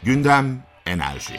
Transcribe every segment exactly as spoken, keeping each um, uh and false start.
Gündem Enerji.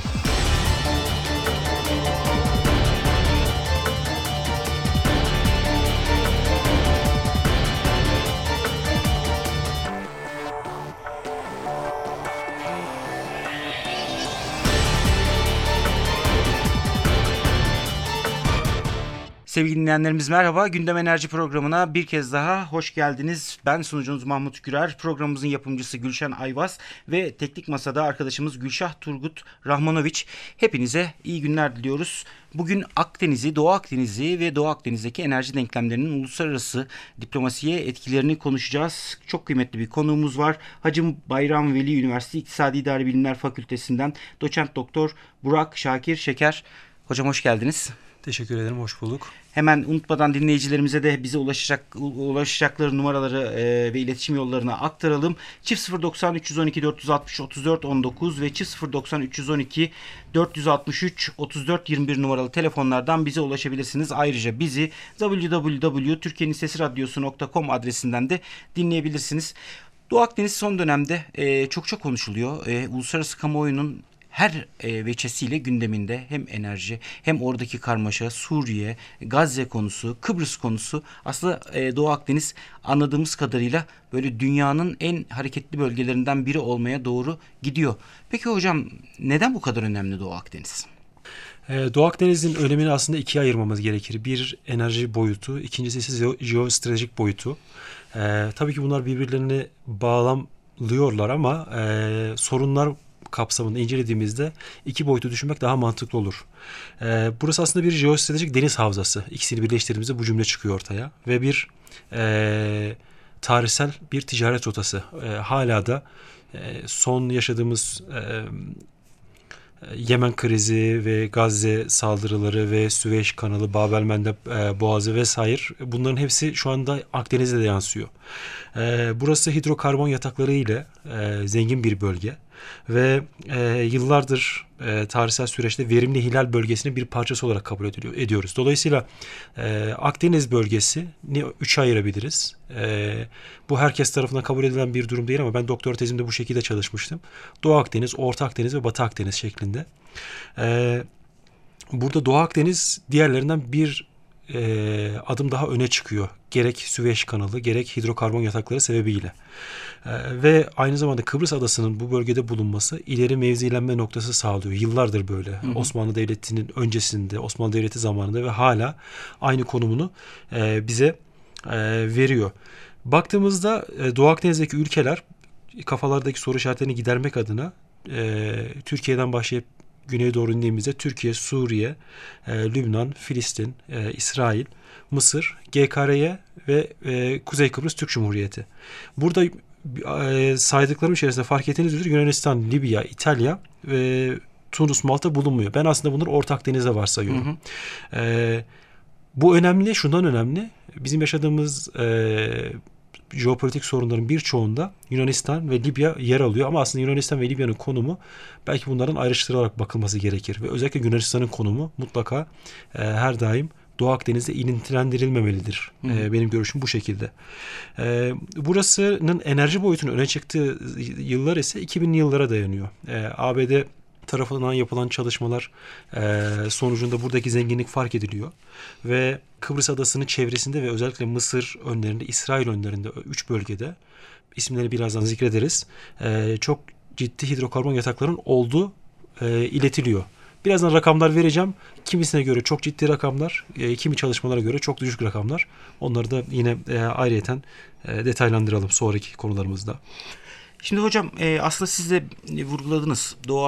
Sevgili dinleyenlerimiz merhaba. Gündem Enerji programına bir kez daha hoş geldiniz. Ben sunucunuz Mahmut Gürer. Programımızın yapımcısı Gülşen Ayvaz ve teknik masada arkadaşımız Gülşah Turgut Rahmanoviç. Hepinize iyi günler diliyoruz. Bugün Akdeniz'i, Doğu Akdeniz'i ve Doğu Akdeniz'deki enerji denklemlerinin uluslararası diplomasiye etkilerini konuşacağız. Çok kıymetli bir konuğumuz var. Hacı Bayram Veli Üniversitesi İktisadi İdari Bilimler Fakültesinden doçent doktor Burak Şakir Şeker. Hocam hoş geldiniz. Teşekkür ederim, hoş bulduk. Hemen unutmadan dinleyicilerimize de bize ulaşacak ulaşacakları numaraları e, ve iletişim yollarına aktaralım. Çift sıfır doksan üç yüz on iki dört yüz altmış otuz dört on dokuz ve çift sıfır doksan üç yüz on iki dört yüz altmış üç otuz dört yirmi bir numaralı telefonlardan bize ulaşabilirsiniz. Ayrıca bizi double-u double-u double-u nokta türkiye'nin sesi radyosu nokta com adresinden de dinleyebilirsiniz. Doğu Akdeniz son dönemde e, çok çok konuşuluyor. E, uluslararası kamuoyunun her e, veçesiyle gündeminde hem enerji hem oradaki karmaşa, Suriye, Gazze konusu, Kıbrıs konusu. Aslında e, Doğu Akdeniz anladığımız kadarıyla böyle dünyanın en hareketli bölgelerinden biri olmaya doğru gidiyor. Peki hocam neden bu kadar önemli Doğu Akdeniz? Doğu Akdeniz'in önemini aslında ikiye ayırmamız gerekir. Bir enerji boyutu, ikincisi ise jeostratejik boyutu. Ee, tabii ki bunlar birbirlerini bağlamlıyorlar ama e, sorunlar kapsamında incelediğimizde iki boyutu düşünmek daha mantıklı olur. Ee, burası aslında bir jeostratejik deniz havzası. İkisini birleştirdiğimizde bu cümle çıkıyor ortaya. Ve bir e, tarihsel bir ticaret rotası. E, hala da e, son yaşadığımız e, Yemen krizi ve Gazze saldırıları ve Süveyş kanalı, Bab el-Mandeb e, boğazı vesaire, bunların hepsi şu anda Akdeniz'de de yansıyor. E, burası hidrokarbon yatakları ile e, zengin bir bölge ve e, yıllardır e, tarihsel süreçte verimli hilal bölgesinin bir parçası olarak kabul ediliyor, ediyoruz. Dolayısıyla e, Akdeniz bölgesini üçe ayırabiliriz. E, bu herkes tarafından kabul edilen bir durum değil ama ben doktora tezimde bu şekilde çalışmıştım. Doğu Akdeniz, Orta Akdeniz ve Batı Akdeniz şeklinde. E, burada Doğu Akdeniz diğerlerinden bir e, adım daha öne çıkıyor. Gerek Süveyş kanalı, gerek hidrokarbon yatakları sebebiyle. Ee, ve aynı zamanda Kıbrıs Adası'nın bu bölgede bulunması ileri mevzilenme noktası sağlıyor. Yıllardır böyle. Hı hı. Osmanlı Devleti'nin öncesinde, Osmanlı Devleti zamanında ve hala aynı konumunu e, bize e, veriyor. Baktığımızda e, Doğu Akdeniz'deki ülkeler kafalardaki soru işaretlerini gidermek adına e, Türkiye'den başlayıp güneye doğru indiğimizde Türkiye, Suriye, e, Lübnan, Filistin, e, İsrail, Mısır, G K R Y ve e, Kuzey Kıbrıs Türk Cumhuriyeti. Burada e, saydıklarım içerisinde fark ettiğiniz üzere Yunanistan, Libya, İtalya ve Tunus, Malta bulunmuyor. Ben aslında bunları Orta Akdeniz'de varsayıyorum. Hı hı. E, bu önemli, şundan önemli. Bizim yaşadığımız e, jeopolitik sorunların birçoğunda Yunanistan ve Libya yer alıyor ama aslında Yunanistan ve Libya'nın konumu belki bunların ayrıştırılarak bakılması gerekir ve özellikle Yunanistan'ın konumu mutlaka e, her daim Doğu Akdeniz'de ilintilendirilmemelidir. E, benim görüşüm bu şekilde. E, burasının enerji boyutunun öne çıktığı yıllar ise iki binli yıllara dayanıyor. E, A B D tarafından yapılan çalışmalar e, sonucunda buradaki zenginlik fark ediliyor. Ve Kıbrıs Adası'nın çevresinde ve özellikle Mısır önlerinde, İsrail önlerinde üç bölgede, isimleri birazdan zikrederiz, e, çok ciddi hidrokarbon yataklarının olduğu e, iletiliyor. Birazdan rakamlar vereceğim. Kimisine göre çok ciddi rakamlar, e, kimi çalışmalara göre çok düşük rakamlar. Onları da yine e, ayrıyeten e, detaylandıralım sonraki konularımızda. Şimdi hocam e, aslında siz de vurguladınız. Doğu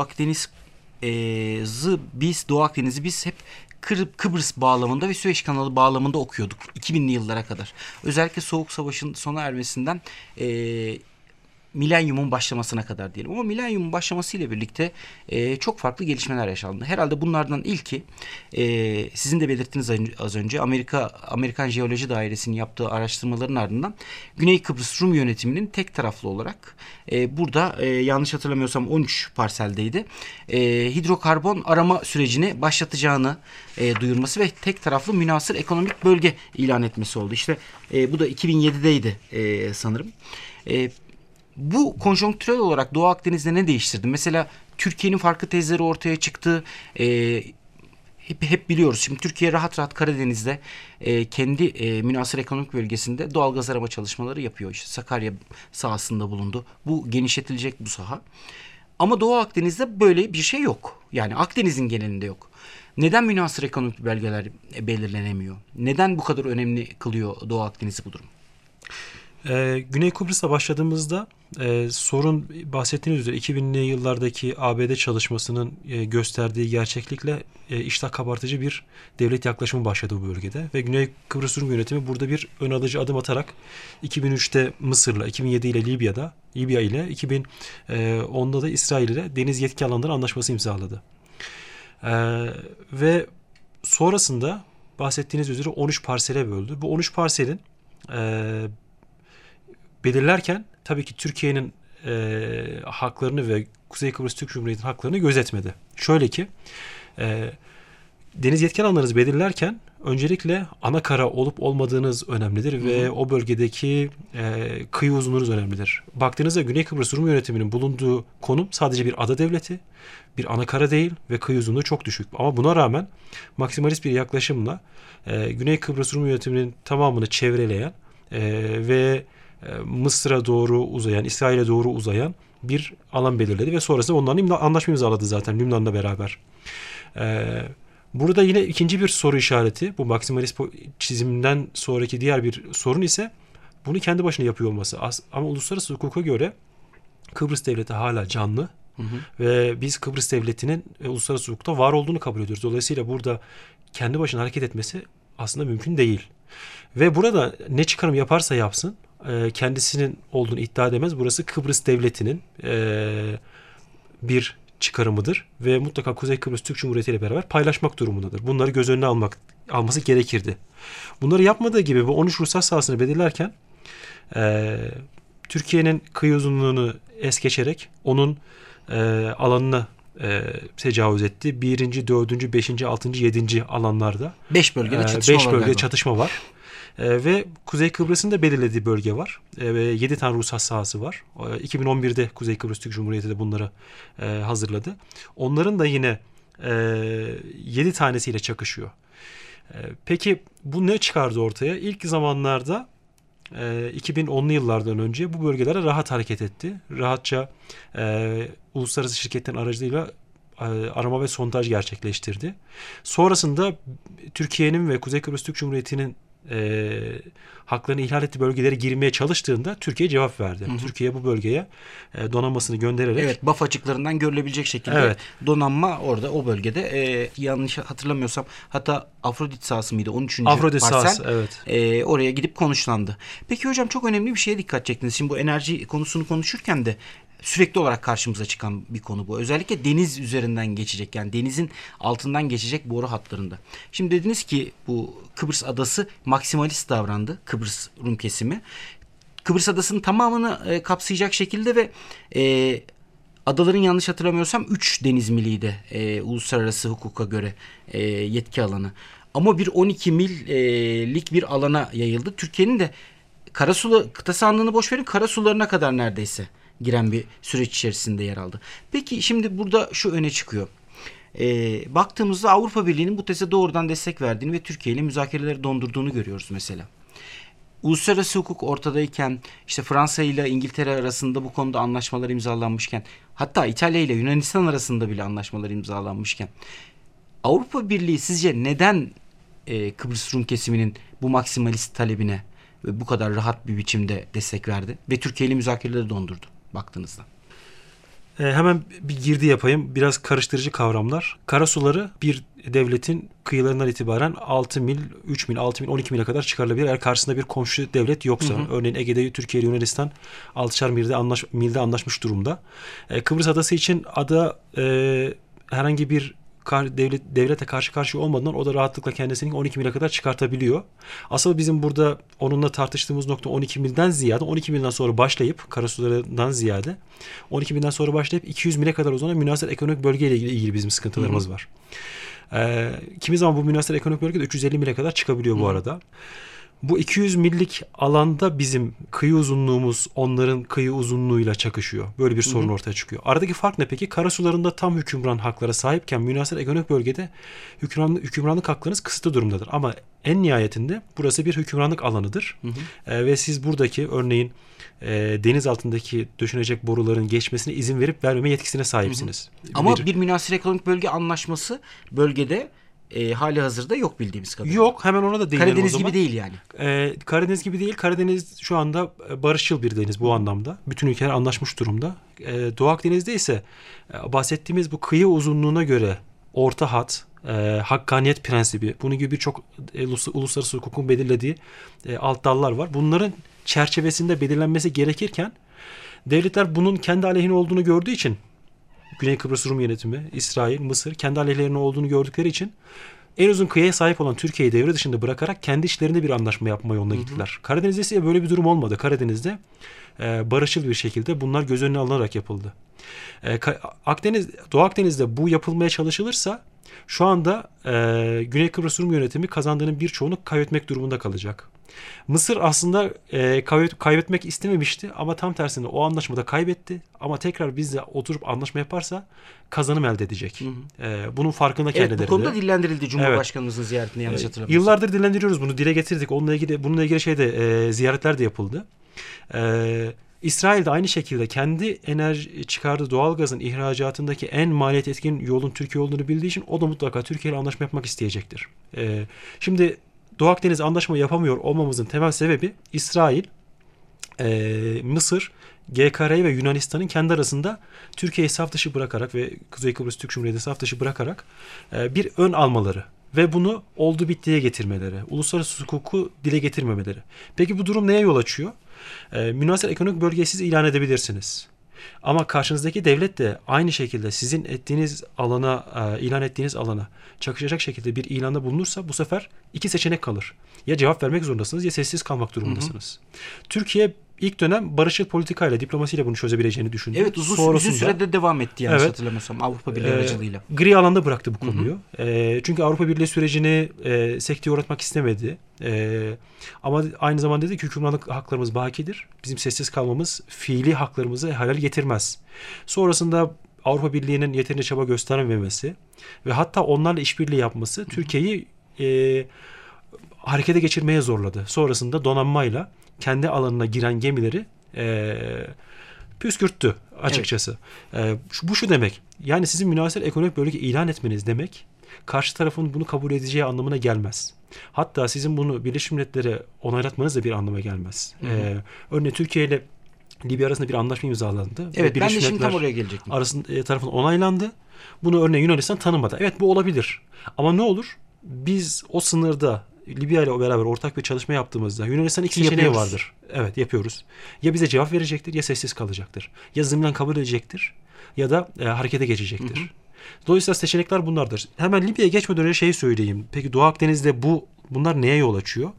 Akdeniz'i biz, Doğu Akdeniz'i biz hep Kıbrıs bağlamında ve Süveyş kanalı bağlamında okuyorduk iki binli yıllara kadar. Özellikle Soğuk Savaş'ın sona ermesinden e, milenyumun başlamasına kadar diyelim. Ama milenyumun başlamasıyla birlikte e, çok farklı gelişmeler yaşandı. Herhalde bunlardan ilki e, sizin de belirttiniz az önce Amerika Amerikan Jeoloji Dairesi'nin yaptığı araştırmaların ardından Güney Kıbrıs Rum yönetiminin tek taraflı olarak e, burada e, yanlış hatırlamıyorsam on üç parseldeydi. E, hidrokarbon arama sürecini başlatacağını e, duyurması ve tek taraflı münhasır ekonomik bölge ilan etmesi oldu. İşte e, bu da iki bin yedideydi e, sanırım. E, Bu konjonktürel olarak Doğu Akdeniz'de ne değiştirdi? Mesela Türkiye'nin farklı tezleri ortaya çıktı. Ee, hep, hep biliyoruz. Şimdi Türkiye rahat rahat Karadeniz'de e, kendi e, münhasır ekonomik bölgesinde doğalgaz arama çalışmaları yapıyor. İşte Sakarya sahasında bulundu. Bu genişletilecek bu saha. Ama Doğu Akdeniz'de böyle bir şey yok. Yani Akdeniz'in genelinde yok. Neden münhasır ekonomik bölgeler belirlenemiyor? Neden bu kadar önemli kılıyor Doğu Akdeniz'i bu durum? Ee, Güney Kıbrıs'a başladığımızda e, sorun bahsettiğiniz üzere iki binli yıllardaki A B D çalışmasının e, gösterdiği gerçeklikle e, iştah kabartıcı bir devlet yaklaşımı başladı bu bölgede. Ve Güney Kıbrıs Rum yönetimi burada bir ön alıcı adım atarak iki bin üçte Mısır'la, iki bin yedi ile Libya'da, Libya ile, iki bin onda da İsrail ile deniz yetki alanları anlaşması imzaladı. Ee, ve sonrasında bahsettiğiniz üzere on üç parsele böldü. Bu on üç parselin e, belirlerken tabii ki Türkiye'nin e, haklarını ve Kuzey Kıbrıs Türk Cumhuriyeti'nin haklarını gözetmedi. Şöyle ki e, deniz yetki alanlarınızı belirlerken öncelikle ana kara olup olmadığınız önemlidir. Hı hı. Ve o bölgedeki e, kıyı uzunluğunuz önemlidir. Baktığınızda Güney Kıbrıs Rum yönetiminin bulunduğu konum sadece bir ada devleti, bir ana kara değil ve kıyı uzunluğu çok düşük. Ama buna rağmen maksimalist bir yaklaşımla e, Güney Kıbrıs Rum yönetiminin tamamını çevreleyen e, ve Mısır'a doğru uzayan, İsrail'e doğru uzayan bir alan belirledi ve sonrasında onlarla anlaşma imzaladı zaten Lübnan'la beraber. Ee, burada yine ikinci bir soru işareti, bu maksimalist çizimden sonraki diğer bir sorun ise bunu kendi başına yapıyor olması. Ama uluslararası hukuka göre Kıbrıs Devleti hala canlı. Hı hı. Ve biz Kıbrıs Devleti'nin e, uluslararası hukukta var olduğunu kabul ediyoruz. Dolayısıyla burada kendi başına hareket etmesi aslında mümkün değil. Ve burada ne çıkarım yaparsa yapsın kendisinin olduğunu iddia edemez. Burası Kıbrıs Devleti'nin e, bir çıkarımıdır ve mutlaka Kuzey Kıbrıs Türk Cumhuriyeti ile beraber paylaşmak durumundadır. Bunları göz önüne almak alması gerekirdi. Bunları yapmadığı gibi bu on üç ruhsat sahasını belirlerken e, Türkiye'nin kıyı uzunluğunu es geçerek onun e, alanına e, tecavüz etti. Birinci, dördüncü, beşinci, altıncı, yedinci alanlarda. Beş bölgede çatışma e, beş var. Beş bölgede galiba. çatışma var. Ee, ve Kuzey Kıbrıs'ın da belirlediği bölge var. Ee, ve yedi tane ruhsat sahası var. Ee, iki bin on birde Kuzey Kıbrıs Türk Cumhuriyeti de bunları e, hazırladı. Onların da yine e, yedi tanesiyle çakışıyor. E, peki bu ne çıkardı ortaya? İlk zamanlarda e, iki bin onlu yıllardan önce bu bölgelere rahat hareket etti. Rahatça e, uluslararası şirketlerin aracılığıyla e, arama ve sondaj gerçekleştirdi. Sonrasında Türkiye'nin ve Kuzey Kıbrıs Türk Cumhuriyeti'nin E, haklarını ihlal ettiği bölgelere girmeye çalıştığında Türkiye cevap verdi. Hı hı. Türkiye bu bölgeye e, donanmasını göndererek. Evet, B A F açıklarından görülebilecek şekilde evet. donanma orada o bölgede e, yanlış hatırlamıyorsam hatta Afrodit sahası mıydı? on üçüncü Afrodit parsel sahası, evet. E, oraya gidip konuşlandı. Peki hocam çok önemli bir şeye dikkat çektiniz. Şimdi bu enerji konusunu konuşurken de sürekli olarak karşımıza çıkan bir konu bu. Özellikle deniz üzerinden geçecek yani denizin altından geçecek boru hatlarında. Şimdi dediniz ki bu Kıbrıs adası maksimalist davrandı. Kıbrıs Rum kesimi. Kıbrıs adasının tamamını e, kapsayacak şekilde ve e, adaların yanlış hatırlamıyorsam üç deniz miliydi e, uluslararası hukuka göre e, yetki alanı. Ama bir on iki millik bir alana yayıldı. Türkiye'nin de karasulu kıta sahanlığını boş verin karasularına kadar neredeyse giren bir süreç içerisinde yer aldı. Peki şimdi burada şu öne çıkıyor. Ee, baktığımızda Avrupa Birliği'nin bu teze doğrudan destek verdiğini ve Türkiye ile müzakereleri dondurduğunu görüyoruz mesela. Uluslararası hukuk ortadayken işte Fransa ile İngiltere arasında bu konuda anlaşmalar imzalanmışken hatta İtalya ile Yunanistan arasında bile anlaşmalar imzalanmışken Avrupa Birliği sizce neden e, Kıbrıs Rum kesiminin bu maksimalist talebine ve bu kadar rahat bir biçimde destek verdi ve Türkiye ile müzakereleri dondurdu baktığınızda? E, hemen bir girdi yapayım. Biraz karıştırıcı kavramlar. Karasuları bir devletin kıyılarından itibaren altı mil, üç mil, altı mil, on iki mile kadar çıkarılabilir. Eğer karşısında bir komşu devlet yoksa. Hı hı. Örneğin Ege'de Türkiye ile Yunanistan altışar milde, anlaş, milde anlaşmış durumda. E, Kıbrıs adası için ada e, herhangi bir devlet devlete karşı karşıya olmadan o da rahatlıkla kendisini on iki mile kadar çıkartabiliyor. Asıl bizim burada onunla tartıştığımız nokta on iki milden ziyade on iki milden sonra başlayıp karasularından ziyade on iki milden sonra başlayıp iki yüz mile kadar uzanan münhasır ekonomik bölgeyle ilgili, ilgili bizim sıkıntılarımız Hı-hı. var. Ee, kimi zaman bu münhasır ekonomik bölgede üç yüz elli mile kadar çıkabiliyor bu Hı-hı. arada. Bu iki yüz millik alanda bizim kıyı uzunluğumuz onların kıyı uzunluğuyla çakışıyor. Böyle bir sorun Hı hı. ortaya çıkıyor. Aradaki fark ne peki? Karasularında tam hükümran haklara sahipken münhasır ekonomik bölgede hükümranlık, hükümranlık haklarınız kısıtlı durumdadır. Ama en nihayetinde burası bir hükümranlık alanıdır. Hı hı. Ee, ve siz buradaki örneğin e, deniz altındaki döşenecek boruların geçmesine izin verip vermeme yetkisine sahipsiniz. Ama Bir- bir münhasır ekonomik bölge anlaşması bölgede e, hali hazırda yok bildiğimiz kadarıyla. Yok, hemen ona da değinelim o Karadeniz zaman. gibi değil yani. Ee, Karadeniz gibi değil. Karadeniz şu anda e, barışçıl bir deniz bu anlamda. Bütün ülkeler anlaşmış durumda. Ee, Doğu Akdeniz'de ise e, bahsettiğimiz bu kıyı uzunluğuna göre orta hat, e, hakkaniyet prensibi, bunun gibi birçok e, ulus- uluslararası hukukun belirlediği e, alt dallar var. Bunların çerçevesinde belirlenmesi gerekirken devletler bunun kendi aleyhine olduğunu gördüğü için Güney Kıbrıs Rum yönetimi, İsrail, Mısır kendi aleyhlerine olduğunu gördükleri için en uzun kıyıya sahip olan Türkiye'yi devre dışında bırakarak kendi içlerinde bir anlaşma yapma yoluna gittiler. Karadeniz'de ise böyle bir durum olmadı. Karadeniz'de e, barışçıl bir şekilde bunlar göz önüne alınarak yapıldı. E, Akdeniz, Doğu Akdeniz'de bu yapılmaya çalışılırsa şu anda e, Güney Kıbrıs Rum yönetimi kazandığının birçoğunu kaybetmek durumunda kalacak. Mısır aslında e, kaybet, kaybetmek istememişti ama tam tersine o anlaşmada kaybetti. Ama tekrar bizle oturup anlaşma yaparsa kazanım elde edecek. Hı hı. E, bunun farkında Evet, kendileri bu konuda de. dillendirildi Cumhurbaşkanımızın ziyaretinde yanlış E, hatırlamıyorsam. Yıllardır dillendiriyoruz bunu, dile getirdik. Onunla ilgili bununla ilgili şeyde e, ziyaretler de yapıldı. E, İsrail de aynı şekilde kendi enerji çıkardığı doğalgazın ihracatındaki en maliyet etkin yolun Türkiye olduğunu bildiği için o da mutlaka Türkiye ile anlaşma yapmak isteyecektir. E, şimdi Doğu Akdeniz anlaşma yapamıyor olmamızın temel sebebi İsrail, e, Mısır, G K R ve Yunanistan'ın kendi arasında Türkiye'yi saf dışı bırakarak ve Kuzey Kıbrıs Türk Cumhuriyeti'ni saf dışı bırakarak e, bir ön almaları ve bunu oldu bittiye getirmeleri, uluslararası hukuku dile getirmemeleri. Peki bu durum neye yol açıyor? E, münhasır ekonomik bölgeyi siz ilan edebilirsiniz. Ama karşınızdaki devlet de aynı şekilde sizin ettiğiniz alana, e, ilan ettiğiniz alana çakışacak şekilde bir ilanda bulunursa bu sefer iki seçenek kalır. Ya cevap vermek zorundasınız ya sessiz kalmak durumundasınız. Hı hı. Türkiye ilk dönem barışçıl politikayla, diplomasiyle bunu çözebileceğini düşündü. Evet, uzun, Sonrasında, uzun sürede devam etti yanlış evet, hatırlamıyorsam Avrupa Birliği e, aracılığıyla. Gri alanda bıraktı bu konuyu. Hı hı. E, çünkü Avrupa Birliği sürecini e, sekteye uğratmak istemedi. E, ama aynı zamanda dedi ki hükümranlık haklarımız bakidir. Bizim sessiz kalmamız fiili haklarımızı halel getirmez. Sonrasında Avrupa Birliği'nin yeterince çaba göstermemesi ve hatta onlarla işbirliği yapması Türkiye'yi e, harekete geçirmeye zorladı. Sonrasında donanmayla kendi alanına giren gemileri e, püskürttü açıkçası. Evet. E, bu şu demek. Yani sizin münhasır ekonomik bölge ilan etmeniz demek karşı tarafın bunu kabul edeceği anlamına gelmez. Hatta sizin bunu Birleşmiş Milletler'e onaylatmanız da bir anlama gelmez. Hı hı. E, örneğin Türkiye ile Libya arasında bir anlaşma imzalandı. Evet, ben de şimdi tam oraya gelecektim. Arasında e, tarafından onaylandı. Bunu örneğin Yunanistan tanımadı. Evet, bu olabilir. Ama ne olur? Biz o sınırda Libya ile beraber ortak bir çalışma yaptığımızda Yunanistan'ın iki seçeneği vardır. Evet, yapıyoruz. Ya bize cevap verecektir ya sessiz kalacaktır. Ya zımnen kabul edecektir ya da e, harekete geçecektir. Hı hı. Dolayısıyla seçenekler bunlardır. Hemen Libya'ya geçmeden önce şeyi söyleyeyim. Peki Doğu Akdeniz'de bu bunlar neye yol açıyor?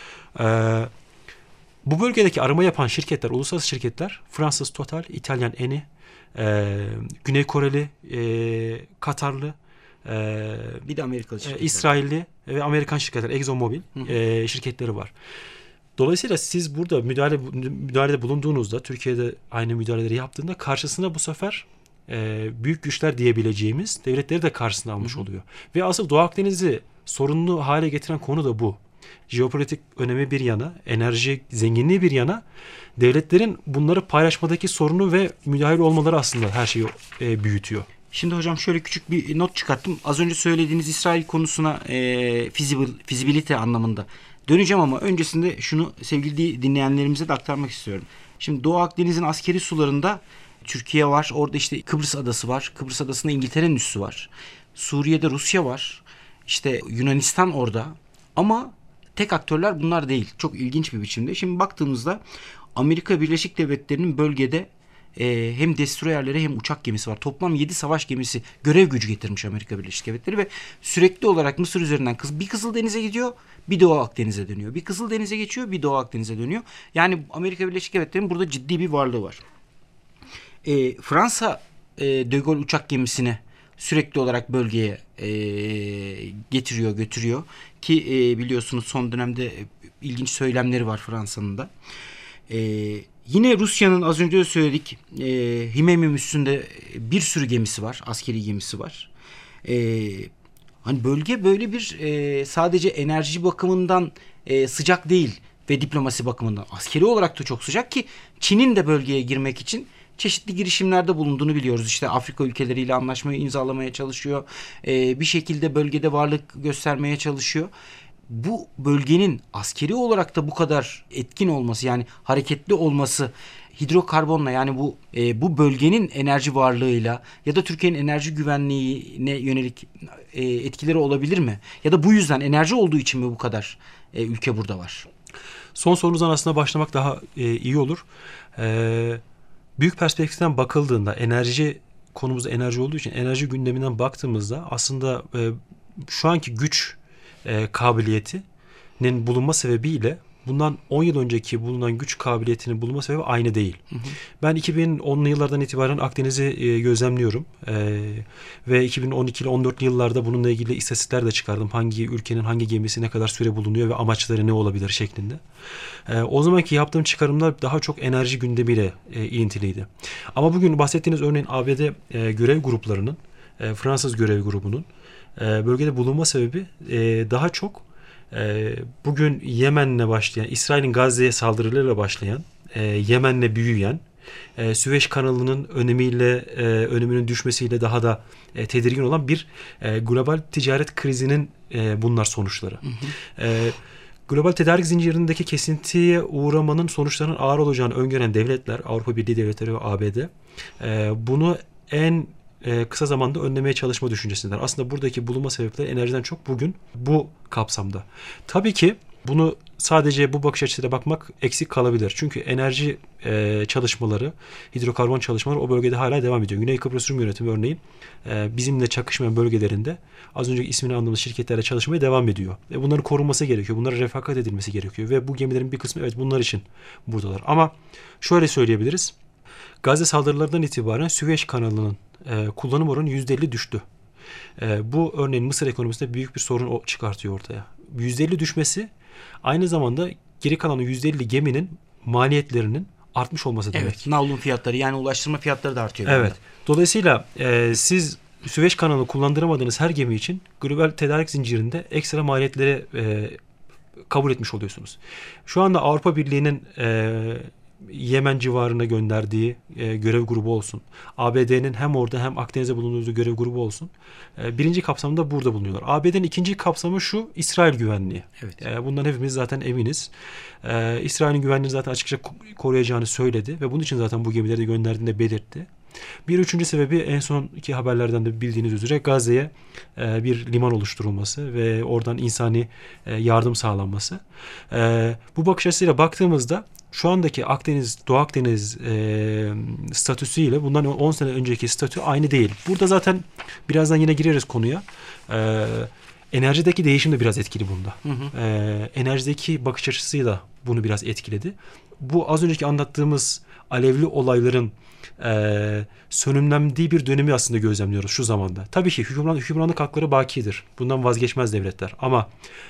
Ee, bu bölgedeki arama yapan şirketler, uluslararası şirketler, Fransız Total, İtalyan Eni, e, Güney Koreli, e, Katarlı, e, bir de Amerikalı şirketler, e, İsrailli ve Amerikan şirketler, ExxonMobil e, şirketleri var. Dolayısıyla siz burada müdahale müdahalede bulunduğunuzda, Türkiye'de aynı müdahaleleri yaptığında karşısına bu sefer e, büyük güçler diyebileceğimiz devletleri de karşısına almış hı hı. oluyor. Ve asıl Doğu Akdeniz'i sorunlu hale getiren konu da bu. Jeopolitik önemi bir yana, enerji zenginliği bir yana, devletlerin bunları paylaşmadaki sorunu ve müdahale olmaları aslında her şeyi e, büyütüyor. Şimdi hocam şöyle küçük bir not çıkarttım. Az önce söylediğiniz İsrail konusuna e, feasible, feasibility anlamında döneceğim ama öncesinde şunu sevgili dinleyenlerimize de aktarmak istiyorum. Şimdi Doğu Akdeniz'in askeri sularında Türkiye var. Orada işte Kıbrıs Adası var. Kıbrıs Adası'nda İngiltere'nin üssü var. Suriye'de Rusya var. İşte Yunanistan orada. Ama tek aktörler bunlar değil. Çok ilginç bir biçimde. Şimdi baktığımızda Amerika Birleşik Devletleri'nin bölgede e, hem destroyerleri hem uçak gemisi var. Toplam yedi savaş gemisi görev gücü getirmiş Amerika Birleşik Devletleri ve sürekli olarak Mısır üzerinden bir Kızıldeniz'e gidiyor, bir Doğu Akdeniz'e dönüyor. Bir Kızıldeniz'e geçiyor, bir Doğu Akdeniz'e dönüyor. Yani Amerika Birleşik Devletleri'nin burada ciddi bir varlığı var. E, Fransa e, De Gaulle uçak gemisini sürekli olarak bölgeye e, getiriyor, götürüyor ki e, biliyorsunuz son dönemde ilginç söylemleri var Fransa'nın da. E, yine Rusya'nın az önce de söyledik e, Himeyim üstünde bir sürü gemisi var. Askeri gemisi var. E, hani bölge böyle bir e, sadece enerji bakımından e, sıcak değil ve diplomasi bakımından askeri olarak da çok sıcak ki Çin'in de bölgeye girmek için çeşitli girişimlerde bulunduğunu biliyoruz. İşte Afrika ülkeleriyle anlaşmayı imzalamaya çalışıyor. Ee, bir şekilde bölgede varlık göstermeye çalışıyor. Bu bölgenin askeri olarak da bu kadar etkin olması, yani hareketli olması hidrokarbonla, yani bu e, bu bölgenin enerji varlığıyla ya da Türkiye'nin enerji güvenliğine yönelik e, etkileri olabilir mi? Ya da bu yüzden enerji olduğu için mi bu kadar e, ülke burada var? Son sorunuzdan aslında başlamak daha e, iyi olur. E, büyük perspektiften bakıldığında, enerji konumuz enerji olduğu için enerji gündeminden baktığımızda aslında e, şu anki güç e, kabiliyetinin bulunma sebebiyle bundan on yıl önceki bulunan güç kabiliyetinin bulunma sebebi aynı değil. Hı hı. Ben iki bin onlu yıllardan itibaren Akdeniz'i e, gözlemliyorum. E, ve iki bin on iki ile on dörtlü yıllarda bununla ilgili istatistikler de çıkardım. Hangi ülkenin hangi gemisi ne kadar süre bulunuyor ve amaçları ne olabilir şeklinde. E, o zamanki yaptığım çıkarımlar daha çok enerji gündemiyle e, ilintiliydi. Ama bugün bahsettiğiniz örneğin A B D e, görev gruplarının, e, Fransız görev grubunun e, bölgede bulunma sebebi e, daha çok Ee, bugün Yemen'le başlayan, İsrail'in Gazze'ye saldırılarıyla başlayan, e, Yemen'le büyüyen, e, Süveyş kanalının önemiyle e, öneminin düşmesiyle daha da e, tedirgin olan bir e, global ticaret krizinin e, bunlar sonuçları. Hı hı. E, global tedarik zincirindeki kesintiye uğramanın sonuçlarının ağır olacağını öngören devletler, Avrupa Birliği devletleri ve A B D, e, bunu en Ee, kısa zamanda önlemeye çalışma düşüncesindeler. Aslında buradaki bulunma sebepleri enerjiden çok bugün bu kapsamda. Tabii ki bunu sadece bu bakış açısıyla bakmak eksik kalabilir. Çünkü enerji e, çalışmaları, hidrokarbon çalışmaları o bölgede hala devam ediyor. Güney Kıbrıs Rum Yönetimi örneğin e, bizimle çakışmayan bölgelerinde az önce ismini andığımız şirketlerle çalışmaya devam ediyor. Ve bunların korunması gerekiyor. Bunlara refakat edilmesi gerekiyor. Ve bu gemilerin bir kısmı evet bunlar için buradalar. Ama şöyle söyleyebiliriz. Gazze saldırılarından itibaren Süveyş kanalının e, kullanım oranı yüzde elli düştü. E, bu örneğin Mısır ekonomisinde büyük bir sorun çıkartıyor ortaya. yüzde elli düşmesi aynı zamanda geri kalan yüzde elli geminin maliyetlerinin artmış olması demek. Evet, navlun fiyatları, yani ulaştırma fiyatları da artıyor. Evet. Dolayısıyla e, siz Süveyş kanalını kullandıramadığınız her gemi için global tedarik zincirinde ekstra maliyetleri e, kabul etmiş oluyorsunuz. Şu anda Avrupa Birliği'nin e, Yemen civarına gönderdiği e, görev grubu olsun. A B D'nin hem orada hem Akdeniz'de bulunduğu görev grubu olsun. E, birinci kapsamda burada bulunuyorlar. A B D'nin ikinci kapsamı şu: İsrail güvenliği. Evet. E, bundan hepimiz zaten eminiz. E, İsrail'in güvenliğini zaten açıkça koruyacağını söyledi ve bunun için zaten bu gemileri de gönderdiğini belirtti. Bir üçüncü sebebi en son iki haberlerden de bildiğiniz üzere Gazze'ye e, bir liman oluşturulması ve oradan insani e, yardım sağlanması. E, bu bakış açısıyla baktığımızda şu andaki Akdeniz, Doğu Akdeniz e, statüsüyle bundan on sene önceki statü aynı değil. Burada zaten birazdan yine gireriz konuya. E, enerjideki değişim de biraz etkili bunda. Hı hı. E, enerjideki bakış açısıyla bunu biraz etkiledi. Bu az önceki anlattığımız alevli olayların e, sönümlendiği bir dönemi aslında gözlemliyoruz şu zamanda. Tabii ki hükümran, hükümranlık hakları bakidir. Bundan vazgeçmez devletler. Ama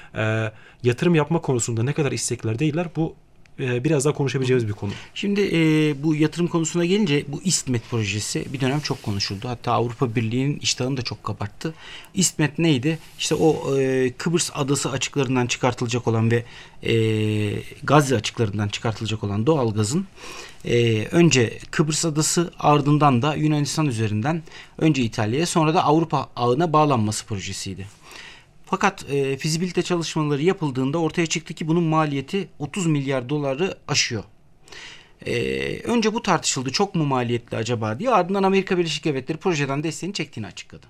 e, yatırım yapma konusunda ne kadar istekliler değiller, bu biraz daha konuşabileceğimiz bir konu. Şimdi e, bu yatırım konusuna gelince bu İSTMET projesi bir dönem çok konuşuldu. Hatta Avrupa Birliği'nin iştahını da çok kabarttı. İSTMET neydi? İşte o e, Kıbrıs adası açıklarından çıkartılacak olan ve e, Gazze açıklarından çıkartılacak olan doğalgazın e, önce Kıbrıs adası, ardından da Yunanistan üzerinden önce İtalya'ya, sonra da Avrupa ağına bağlanması projesiydi. Fakat e, fizibilite çalışmaları yapıldığında ortaya çıktı ki bunun maliyeti otuz milyar doları aşıyor. E, önce bu tartışıldı. Çok mu maliyetli acaba diye. Ardından Amerika Birleşik Devletleri projeden desteğini çektiğini açıkladı.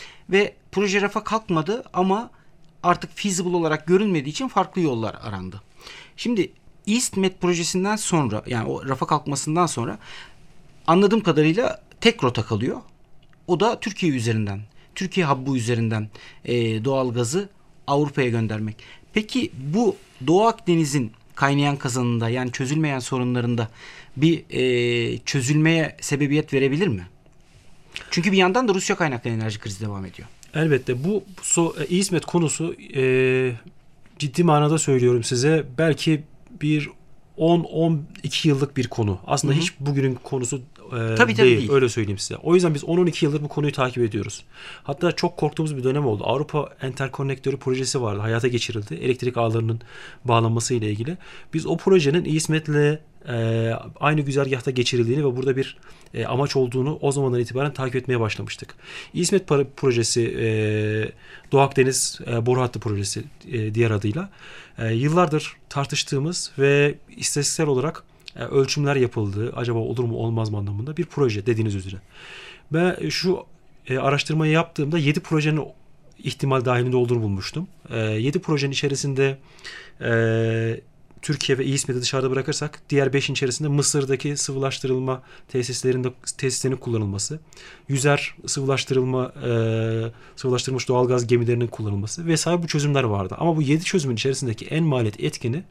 Ve proje rafa kalkmadı ama artık feasible olarak görünmediği için farklı yollar arandı. Şimdi İSTMET projesinden sonra, yani o rafa kalkmasından sonra anladığım kadarıyla tek rota kalıyor. O da Türkiye üzerinden. Türkiye habbı üzerinden e, doğalgazı Avrupa'ya göndermek. Peki bu Doğu Akdeniz'in kaynayan kazanında, yani çözülmeyen sorunlarında bir e, çözülmeye sebebiyet verebilir mi? Çünkü bir yandan da Rusya kaynaklı enerji krizi devam ediyor. Elbette bu so, İSMET konusu e, ciddi manada söylüyorum size, belki bir on on iki yıllık bir konu. Aslında hı hı. hiç bugünün konusu e, tabii, tabii değil, değil. Öyle söyleyeyim size. O yüzden biz on on iki yıldır bu konuyu takip ediyoruz. Hatta çok korktuğumuz bir dönem oldu. Avrupa Enterkonnektörü projesi vardı. Hayata geçirildi. Elektrik ağlarının bağlanması ile ilgili. Biz o projenin İSMET'le e, aynı güzergahta geçirildiğini ve burada bir e, amaç olduğunu o zamandan itibaren takip etmeye başlamıştık. İSMET projesi, e, Doğu Akdeniz e, boru hattı projesi e, diğer adıyla. E, yıllardır tartıştığımız ve istatistiksel olarak e, ölçümler yapıldığı, acaba olur mu olmaz mı anlamında bir proje dediğiniz üzere. Ben şu e, araştırmayı yaptığımda yedi projenin ihtimal dahilinde olduğunu bulmuştum. E, yedi projenin içerisinde e, Türkiye ve İSMET'i dışarıda bırakırsak diğer beşin içerisinde Mısır'daki sıvılaştırılma tesislerinde tesislerinin kullanılması, yüzer sıvılaştırılma e, sıvılaştırılmış doğalgaz gemilerinin kullanılması vesaire bu çözümler vardı. Ama bu yedi çözümün içerisindeki en maliyet etkini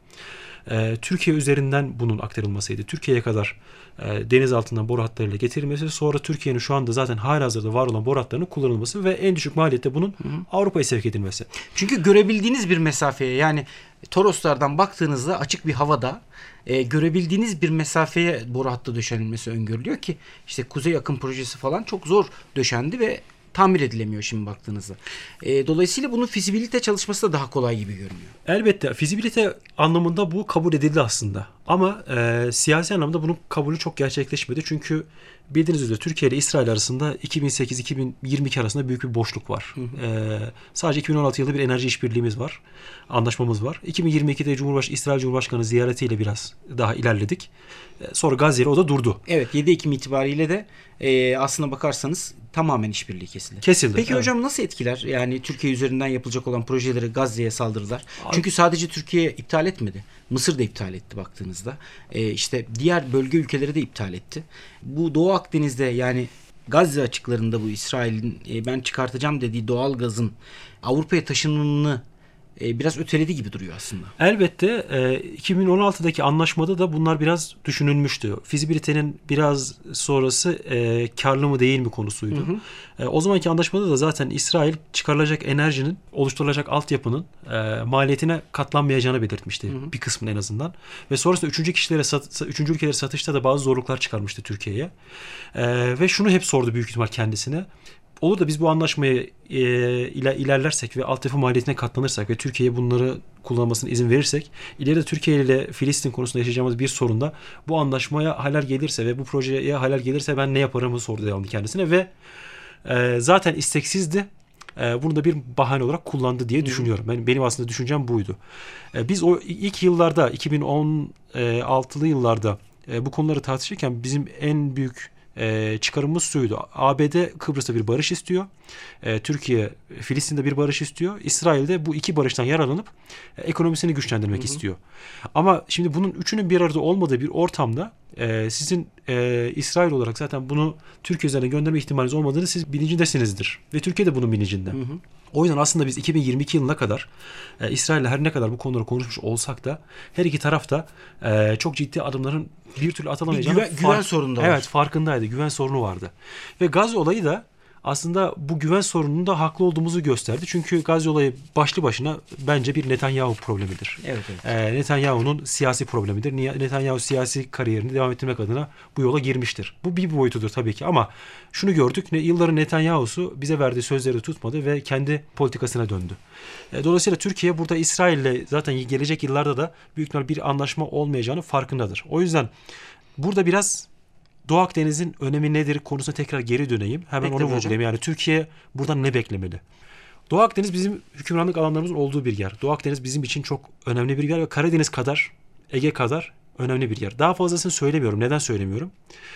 e, Türkiye üzerinden bunun aktarılmasıydı. Türkiye'ye kadar e, deniz altından boru hatlarıyla getirilmesi, sonra Türkiye'nin şu anda zaten halihazırda var olan boru hatlarının kullanılması ve en düşük maliyette bunun Avrupa'ya sevk edilmesi. Çünkü görebildiğiniz bir mesafeye, yani Toroslardan baktığınızda açık bir havada e, görebildiğiniz bir mesafeye boru hattı döşenilmesi öngörülüyor ki işte Kuzey Akım projesi falan çok zor döşendi ve tamir edilemiyor şimdi baktığınızda. E, dolayısıyla bunun fizibilite çalışması da daha kolay gibi görünüyor. Elbette fizibilite anlamında bu kabul edildi aslında. Ama e, siyasi anlamda bunun kabulü çok gerçekleşmedi. Çünkü bildiğiniz üzere Türkiye ile İsrail arasında iki bin sekiz iki bin yirmi iki arasında büyük bir boşluk var. Hı hı. E, sadece iki bin on altı yılında bir enerji işbirliğimiz var. Anlaşmamız var. iki bin yirmi ikide Cumhurbaş İsrail Cumhurbaşkanı ziyaretiyle biraz daha ilerledik. E, sonra Gazze'yle o da durdu. Evet, yedi Ekim itibariyle de e, aslına bakarsanız tamamen işbirliği kesildi. Kesildi. Peki evet. Hocam nasıl etkiler? Yani Türkiye üzerinden yapılacak olan projeleri Gazze'ye saldırılar. Abi, çünkü sadece Türkiye iptal etmedi. Mısır da iptal etti baktığınızda. E, işte diğer bölge ülkeleri de iptal etti. Bu Doğu Akdeniz'de, yani Gazze açıklarında bu İsrail'in e, ben çıkartacağım dediği doğal gazın Avrupa'ya taşınımını e, biraz öteledi gibi duruyor aslında. Elbette e, iki bin on altıdaki anlaşmada da bunlar biraz düşünülmüştü. Fizibilitenin biraz sonrası e, karlı mı değil mi konusuydu. Hı hı. E, o zamanki anlaşmada da zaten İsrail çıkarılacak enerjinin, oluşturulacak altyapının e, maliyetine katlanmayacağını belirtmişti. Hı hı. Bir kısmın en azından. Ve sonrasında üçüncü kişilere sat, üçüncü ülkelere satışta da bazı zorluklar çıkarmıştı Türkiye'ye. E, ve şunu hep sordu büyük ihtimal kendisine. Olur da biz bu anlaşmayı e, ile ilerlersek ve altyapı maliyetine katlanırsak ve Türkiye'ye bunları kullanmasına izin verirsek, ileride Türkiye ile Filistin konusunda yaşayacağımız bir sorunda bu anlaşmaya halal gelirse ve bu projeye halal gelirse ben ne yaparımı sordu devamlı kendisine ve e, zaten isteksizdi. E, bunu da bir bahane olarak kullandı diye düşünüyorum. Ben, benim aslında düşüncem buydu. E, biz o ilk yıllarda, iki bin on altılı yıllarda e, bu konuları tartışırken bizim en büyük E, çıkarımımız şuydu. A B D Kıbrıs'ta bir barış istiyor. E, Türkiye Filistin'de bir barış istiyor. İsrail de bu iki barıştan yararlanıp e, ekonomisini güçlendirmek hı hı. istiyor. Ama şimdi bunun üçünün bir arada olmadığı bir ortamda e, sizin e, İsrail olarak zaten bunu Türkiye üzerine gönderme ihtimaliniz olmadığını siz bilincindesinizdir. Ve Türkiye de bunun bilincinde. Hı hı. O yüzden aslında biz iki bin yirmi iki yılına kadar e, İsrail'le her ne kadar bu konuları konuşmuş olsak da her iki taraf da e, çok ciddi adımların bir türlü atılamayacağını güven, güven fark, sorunu da var. Evet, farkındaydı. Güven sorunu vardı. Ve Gazze olayı da aslında bu güven sorununda haklı olduğumuzu gösterdi. Çünkü Gazze olayı başlı başına bence bir Netanyahu problemidir. Evet, evet. Ee, Netanyahu'nun siyasi problemidir. Netanyahu siyasi kariyerini devam ettirmek adına bu yola girmiştir. Bu bir boyutudur tabii ki ama şunu gördük. Ne, yılların Netanyahu'su bize verdiği sözleri tutmadı ve kendi politikasına döndü. E, dolayısıyla Türkiye burada İsrail'le zaten gelecek yıllarda da büyük ihtimal bir anlaşma olmayacağını farkındadır. O yüzden burada biraz Doğu Akdeniz'in önemi nedir konusuna tekrar geri döneyim. Hemen Bekle onu vurgulayayım. Yani Türkiye buradan ne beklemeli? Doğu Akdeniz bizim hükümranlık alanlarımızın olduğu bir yer. Doğu Akdeniz bizim için çok önemli bir yer ve Karadeniz kadar, Ege kadar önemli bir yer. Daha fazlasını söylemiyorum. Neden söylemiyorum?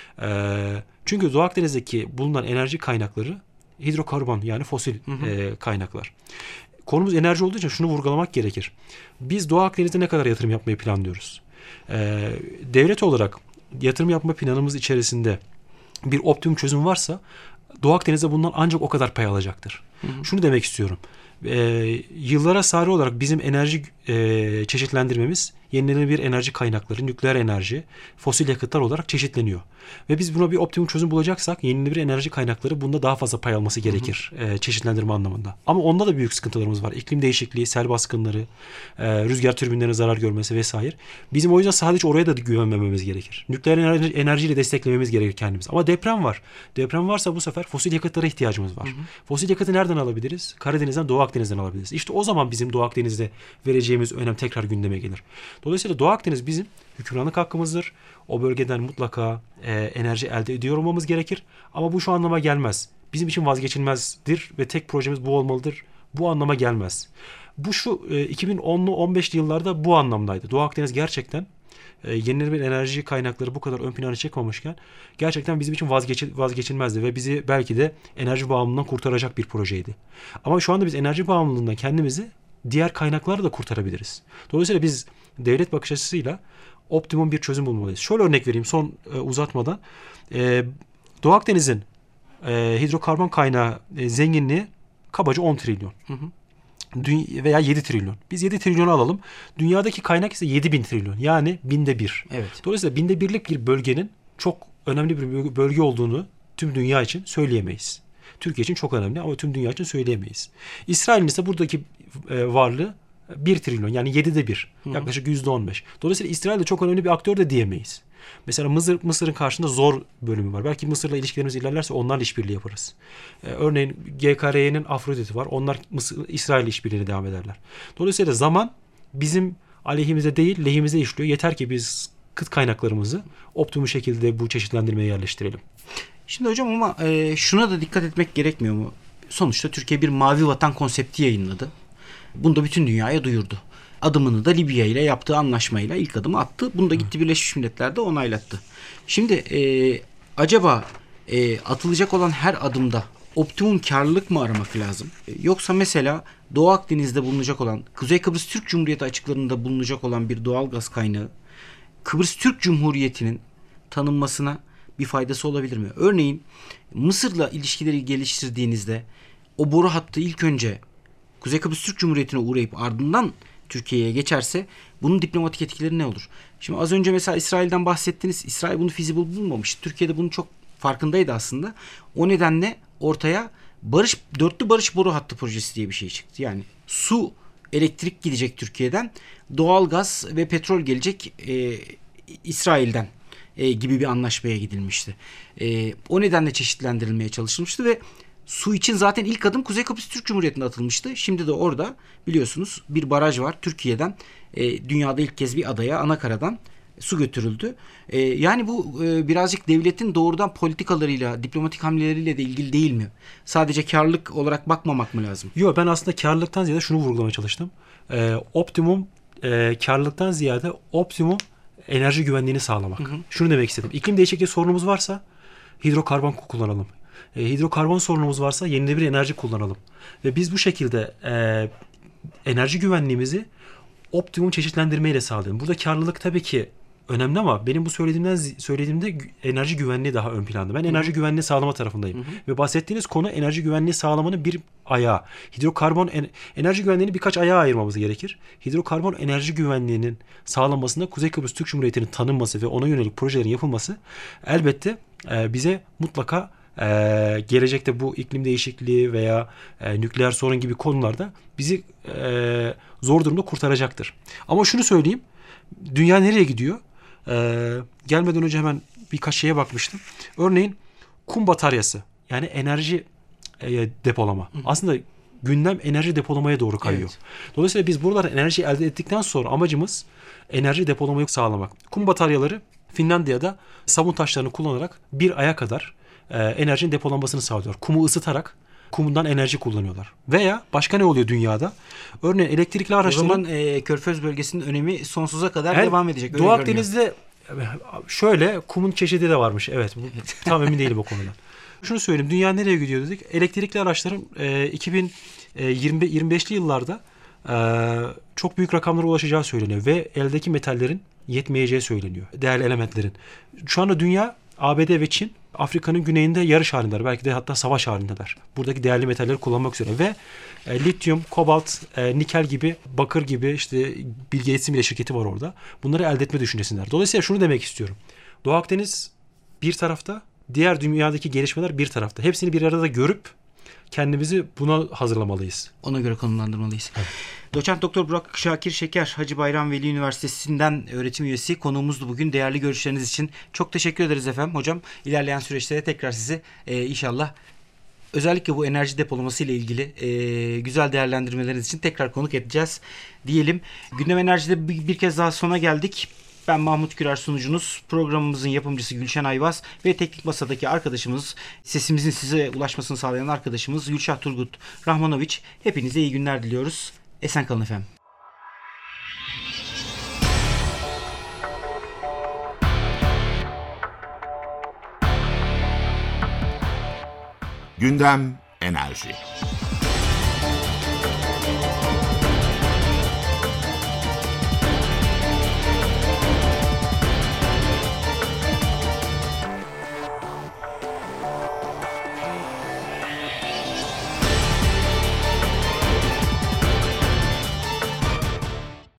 Ee, çünkü Doğu Akdeniz'deki bulunan enerji kaynakları hidrokarbon, yani fosil hı hı. E, kaynaklar. Konumuz enerji olduğu için şunu vurgulamak gerekir. Biz Doğu Akdeniz'de ne kadar yatırım yapmayı planlıyoruz? Ee, devlet olarak yatırım yapma planımız içerisinde bir optimum çözüm varsa Doğu Akdeniz'de bundan ancak o kadar pay alacaktır. Hı hı. Şunu demek istiyorum. Ee, yıllara sari olarak bizim enerji e, çeşitlendirmemiz yenilenebilir enerji kaynakları, nükleer enerji, fosil yakıtlar olarak çeşitleniyor. Ve biz buna bir optimum çözüm bulacaksak yenilenebilir enerji kaynakları bunda daha fazla pay alması gerekir e, çeşitlendirme anlamında. Ama onda da büyük sıkıntılarımız var. İklim değişikliği, sel baskınları, e, rüzgar türbinlerinin zarar görmesi vesaire. Bizim o yüzden sadece oraya da güvenmememiz gerekir. Nükleer enerji, enerjiyle desteklememiz gerekir kendimiz. Ama deprem var. Deprem varsa bu sefer fosil yakıtlara ihtiyacımız var. Hı hı. Fosil yakıtı nereden alabiliriz? Karadeniz'den, Doğu Akdeniz'den alabiliriz. İşte o zaman bizim Doğu Akdeniz'de vereceğimiz önem tekrar gündeme gelir. Dolayısıyla Doğu Akdeniz bizim hükümranlık hakkımızdır. O bölgeden mutlaka e, enerji elde ediyor olmamız gerekir. Ama bu şu anlama gelmez. Bizim için vazgeçilmezdir ve tek projemiz bu olmalıdır. Bu anlama gelmez. Bu şu e, iki bin onlu on beşli yıllarda bu anlamdaydı. Doğu Akdeniz gerçekten e, yenilenebilir enerji kaynakları bu kadar ön plana çıkmamışken gerçekten bizim için vazgeçil, vazgeçilmezdi ve bizi belki de enerji bağımlılığından kurtaracak bir projeydi. Ama şu anda biz enerji bağımlılığından kendimizi diğer kaynakları da kurtarabiliriz. Dolayısıyla biz devlet bakış açısıyla optimum bir çözüm bulmalıyız. Şöyle örnek vereyim son e, uzatmadan. E, Doğu Akdeniz'in e, hidrokarbon kaynağı e, zenginliği kabaca on trilyon. Hı hı. Dü- veya yedi trilyon. Biz yedi trilyonu alalım. Dünyadaki kaynak ise yedi bin trilyon. Yani binde bir. Evet. Dolayısıyla binde birlik bir bölgenin çok önemli bir bölge olduğunu tüm dünya için söyleyemeyiz. Türkiye için çok önemli ama tüm dünya için söyleyemeyiz. İsrail'in ise buradaki e, varlığı bir trilyon yani yedide bir. Yaklaşık yüzde on beş. Dolayısıyla İsrail de çok önemli bir aktör de diyemeyiz. Mesela Mısır, Mısır'ın karşısında zor bölümü var. Belki Mısır'la ilişkilerimiz ilerlerse onlarla işbirliği yaparız. Ee, örneğin G K R Y'nin Afrodit'i var. Onlar Mısır, İsrail işbirliğine devam ederler. Dolayısıyla zaman bizim aleyhimize değil lehimize işliyor. Yeter ki biz kıt kaynaklarımızı optimum şekilde bu çeşitlendirmeye yerleştirelim. Şimdi hocam ama e, şuna da dikkat etmek gerekmiyor mu? Sonuçta Türkiye bir mavi vatan konsepti yayınladı. Bunu da bütün dünyaya duyurdu. Adımını da Libya ile yaptığı anlaşmayla ilk adımı attı. Bunu da gitti Birleşmiş Milletler'de onaylattı. Şimdi e, acaba e, atılacak olan her adımda optimum karlılık mı aramak lazım? E, yoksa mesela Doğu Akdeniz'de bulunacak olan, Kuzey Kıbrıs Türk Cumhuriyeti açıklarında bulunacak olan bir doğal gaz kaynağı Kıbrıs Türk Cumhuriyeti'nin tanınmasına bir faydası olabilir mi? Örneğin Mısır'la ilişkileri geliştirdiğinizde o boru hattı ilk önce Kuzey Kıbrıs Türk Cumhuriyeti'ne uğrayıp ardından Türkiye'ye geçerse bunun diplomatik etkileri ne olur? Şimdi az önce mesela İsrail'den bahsettiniz. İsrail bunu feasible bulmamış. Türkiye'de bunun çok farkındaydı aslında. O nedenle ortaya barış dörtlü barış boru hattı projesi diye bir şey çıktı. Yani su, elektrik gidecek Türkiye'den, doğal gaz ve petrol gelecek e, İsrail'den e, gibi bir anlaşmaya gidilmişti. E, o nedenle çeşitlendirilmeye çalışılmıştı ve su için zaten ilk adım Kuzey Kıbrıs Türk Cumhuriyeti'nde atılmıştı. Şimdi de orada biliyorsunuz bir baraj var. Türkiye'den e, dünyada ilk kez bir adaya, Anakaradan su götürüldü. E, yani bu e, birazcık devletin doğrudan politikalarıyla, diplomatik hamleleriyle de ilgili değil mi? Sadece karlılık olarak bakmamak mı lazım? Yok, ben aslında karlılıktan ziyade şunu vurgulamaya çalıştım. E, optimum e, karlılıktan ziyade optimum enerji güvenliğini sağlamak. Hı hı. Şunu demek istedim. İklim değişikliği sorunumuz varsa hidrokarbon kullanalım. E, hidrokarbon sorunumuz varsa yenilenebilir enerji kullanalım. Ve biz bu şekilde e, enerji güvenliğimizi optimum çeşitlendirmeyle sağlayalım. Burada karlılık tabii ki önemli ama benim bu söylediğimden söylediğimde enerji güvenliği daha ön planda. Ben Hı-hı. enerji güvenliği sağlama tarafındayım. Hı-hı. Ve bahsettiğiniz konu enerji güvenliği sağlamanın bir ayağı. Hidrokarbon en, enerji güvenliğini birkaç ayağa ayırmamız gerekir. Hidrokarbon enerji güvenliğinin sağlanmasında Kuzey Kıbrıs Türk Cumhuriyeti'nin tanınması ve ona yönelik projelerin yapılması elbette e, bize mutlaka Ee, gelecekte bu iklim değişikliği veya e, nükleer sorun gibi konularda bizi e, zor durumda kurtaracaktır. Ama şunu söyleyeyim, dünya nereye gidiyor? Ee, gelmeden önce hemen birkaç şeye bakmıştım. Örneğin kum bataryası, yani enerji e, depolama. Hı hı. Aslında gündem enerji depolamaya doğru kayıyor. Evet. Dolayısıyla biz buralar enerji elde ettikten sonra amacımız enerji depolamayı sağlamak. Kum bataryaları Finlandiya'da sabun taşlarını kullanarak bir aya kadar e, enerjinin depolanmasını sağlıyorlar. Kumu ısıtarak kumundan enerji kullanıyorlar. Veya başka ne oluyor dünyada? Örneğin elektrikli araçların... O zaman e, Körfez bölgesinin önemi sonsuza kadar yani, devam edecek. Doğu Akdeniz'de şöyle kumun çeşidi de varmış. Evet, evet. Tam emin değilim o konudan. Şunu söyleyeyim, dünya nereye gidiyor dedik. Elektrikli araçların e, iki bin yirmi beşli yıllarda e, çok büyük rakamlara ulaşacağı söyleniyor. Ve eldeki metallerin yetmeyeceği söyleniyor. Değerli elementlerin. Şu anda dünya, A B D ve Çin Afrika'nın güneyinde yarış halindeler. Belki de hatta savaş halindeler. Buradaki değerli metalleri kullanmak üzere ve e, lityum, kobalt, e, nikel gibi, bakır gibi, işte Bill Gates'in bile şirketi var orada. Bunları elde etme düşüncesindeler. Dolayısıyla şunu demek istiyorum. Doğu Akdeniz bir tarafta, diğer dünyadaki gelişmeler bir tarafta. Hepsini bir arada görüp kendimizi buna hazırlamalıyız. Ona göre konumlandırmalıyız. Evet. Doçent Doktor Burak Şakir Şeker, Hacı Bayram Veli Üniversitesi'nden öğretim üyesi konuğumuzdu bugün. Değerli görüşleriniz için çok teşekkür ederiz efendim. Hocam, ilerleyen süreçte tekrar sizi e, inşallah özellikle bu enerji depolaması ile ilgili e, güzel değerlendirmeleriniz için tekrar konuk edeceğiz diyelim. Gündem Enerji'de bir, bir kez daha sona geldik. Ben Mahmut Kürer sunucunuz, programımızın yapımcısı Gülşen Ayvaz ve teknik masadaki arkadaşımız, sesimizin size ulaşmasını sağlayan arkadaşımız Gülşah Turgut Rahmanoviç. Hepinize iyi günler diliyoruz. Esen kalın efendim. Gündem Enerji.